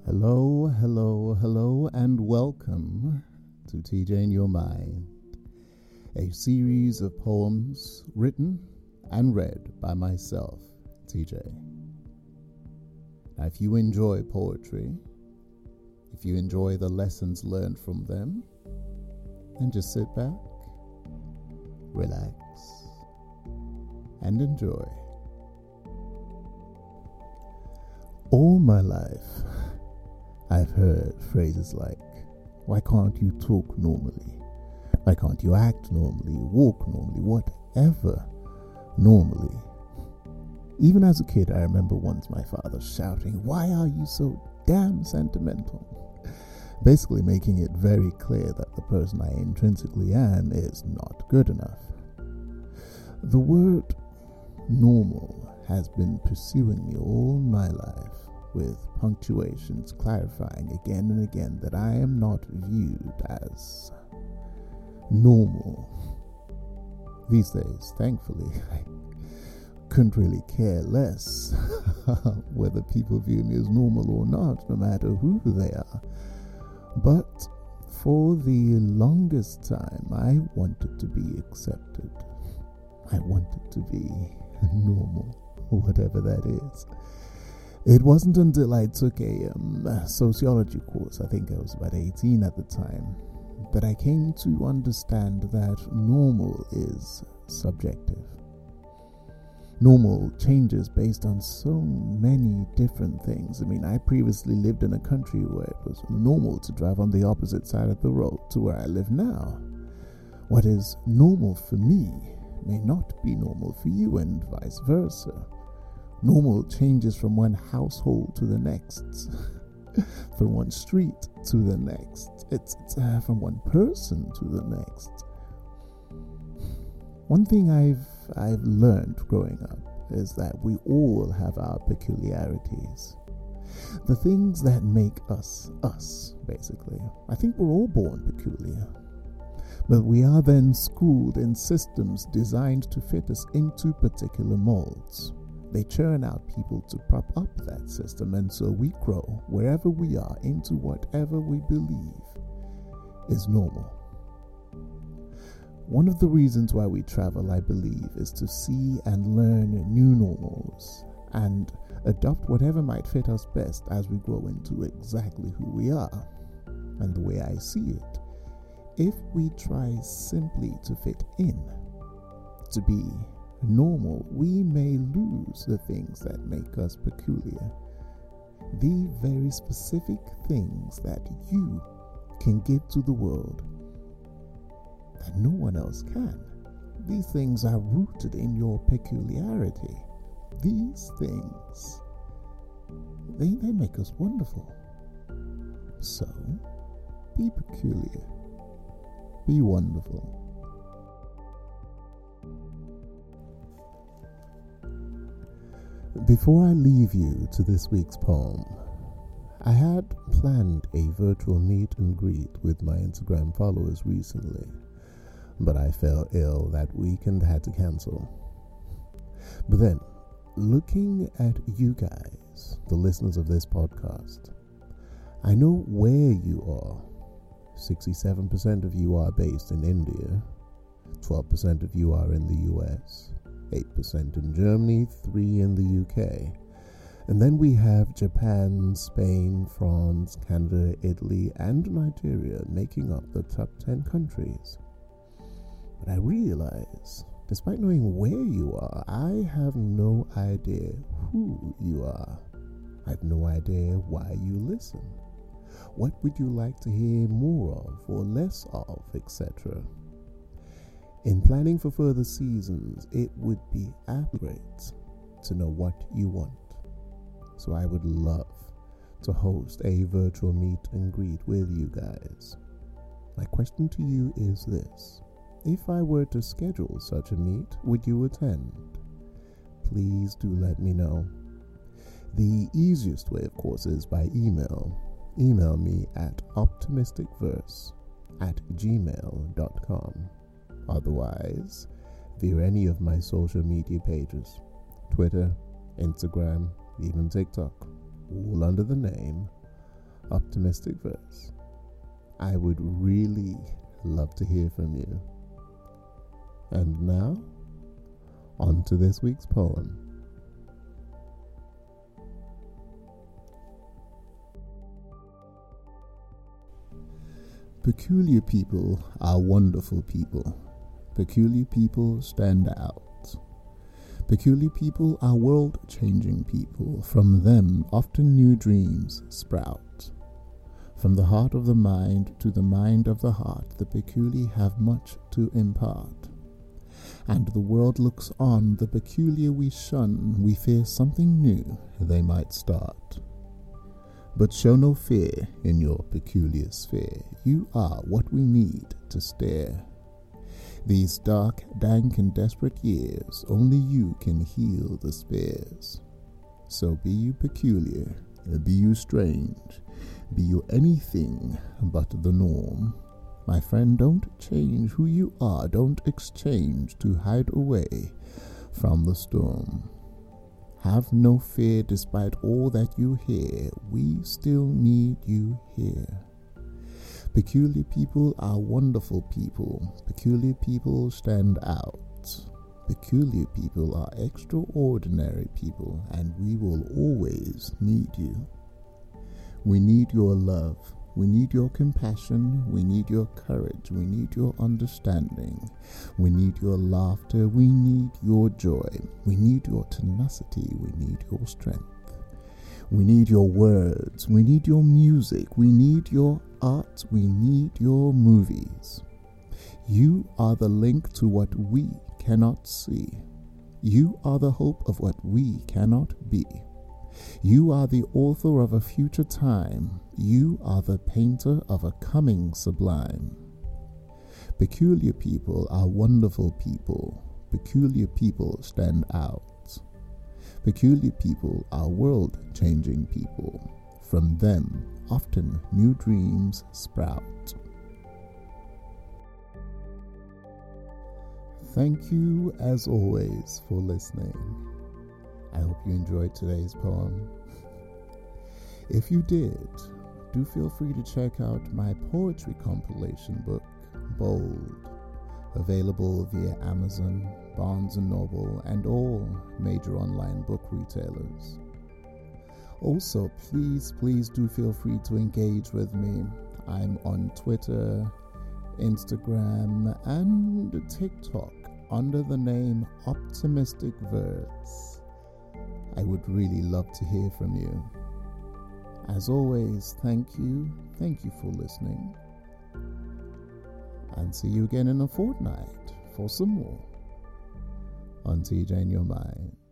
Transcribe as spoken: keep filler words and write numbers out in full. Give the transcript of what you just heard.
Hello, hello, hello, and welcome to T J in Your Mind, a series of poems written and read by myself, T J. Now, if you enjoy poetry, if you enjoy the lessons learned from them, then just sit back, relax, and enjoy. All my life, I've heard phrases like, why can't you talk normally? Why can't you act normally, walk normally, whatever normally? Even as a kid, I remember once my father shouting, why are you so damn sentimental? Basically making it very clear that the person I intrinsically am is not good enough. The word normal has been pursuing me all my life, with punctuations clarifying again and again that I am not viewed as normal. These days, thankfully, I couldn't really care less whether people view me as normal or not, no matter who they are. But for the longest time, I wanted to be accepted. I wanted to be normal, whatever that is. It wasn't until I took a um, sociology course, I think I was about eighteen at the time, that I came to understand that normal is subjective. Normal changes based on so many different things. I mean, I previously lived in a country where it was normal to drive on the opposite side of the road to where I live now. What is normal for me may not be normal for you, and vice versa. Normal changes from one household to the next, from one street to the next. It's, it's uh, from one person to the next. One thing I've I've learned growing up is that we all have our peculiarities. The things that make us us, basically. I think we're all born peculiar. But we are then schooled in systems designed to fit us into particular molds. They churn out people to prop up that system, and so we grow wherever we are into whatever we believe is normal. One of the reasons why we travel, I believe, is to see and learn new normals and adopt whatever might fit us best as we grow into exactly who we are. And the way I see it, if we try simply to fit in, to be normal, we may lose the things that make us peculiar. The very specific things that you can give to the world that no one else can. These things are rooted in your peculiarity. These things, they, they make us wonderful. So, be peculiar. Be wonderful. Before I leave you to this week's poem, I had planned a virtual meet and greet with my Instagram followers recently, but I fell ill that week and had to cancel. But then, looking at you guys, the listeners of this podcast, I know where you are. sixty-seven percent of you are based in India, twelve percent of you are in the U S, eight percent in Germany, three percent in the U K. And then we have Japan, Spain, France, Canada, Italy, and Nigeria making up the top ten countries. But I realize, despite knowing where you are, I have no idea who you are. I have no idea why you listen. What would you like to hear more of or less of, et cetera? In planning for further seasons, it would be great to know what you want. So I would love to host a virtual meet and greet with you guys. My question to you is this. If I were to schedule such a meet, would you attend? Please do let me know. The easiest way, of course, is by email. Email me at optimisticverse at gmail dot com. Otherwise, via any of my social media pages, Twitter, Instagram, even TikTok, all under the name optimistic verse? I would really love to hear from you. And now, on to this week's poem. Peculiar people are wonderful people. Peculiar people stand out. Peculiar people are world-changing people. From them often new dreams sprout. From the heart of the mind to the mind of the heart, the peculiar have much to impart. And the world looks on, the peculiar we shun, we fear something new they might start. But show no fear in your peculiar sphere, you are what we need to stare. These dark, dank and desperate years, only you can heal the spears. So be you peculiar, be you strange, be you anything but the norm. My friend, don't change who you are, don't exchange to hide away from the storm. Have no fear despite all that you hear, we still need you here. Peculiar people are wonderful people, peculiar people stand out. Peculiar people are extraordinary people, and we will always need you. We need your love, we need your compassion, we need your courage, we need your understanding, we need your laughter, we need your joy, we need your tenacity, we need your strength. We need your words, we need your music, we need your art, we need your movies. You are the link to what we cannot see. You are the hope of what we cannot be. You are the author of a future time. You are the painter of a coming sublime. Peculiar people are wonderful people. Peculiar people stand out. Peculiar people are world-changing people. From them, often new dreams sprout. Thank you, as always, for listening. I hope you enjoyed today's poem. If you did, do feel free to check out my poetry compilation book, Bold, available via Amazon, Barnes and Noble, and all major online book retailers. Also, please, please do feel free to engage with me. I'm on Twitter, Instagram, and TikTok under the name Optimistic Verse. I would really love to hear from you. As always, thank you, thank you for listening. And see you again in a fortnight for some more on T J in Your Mind.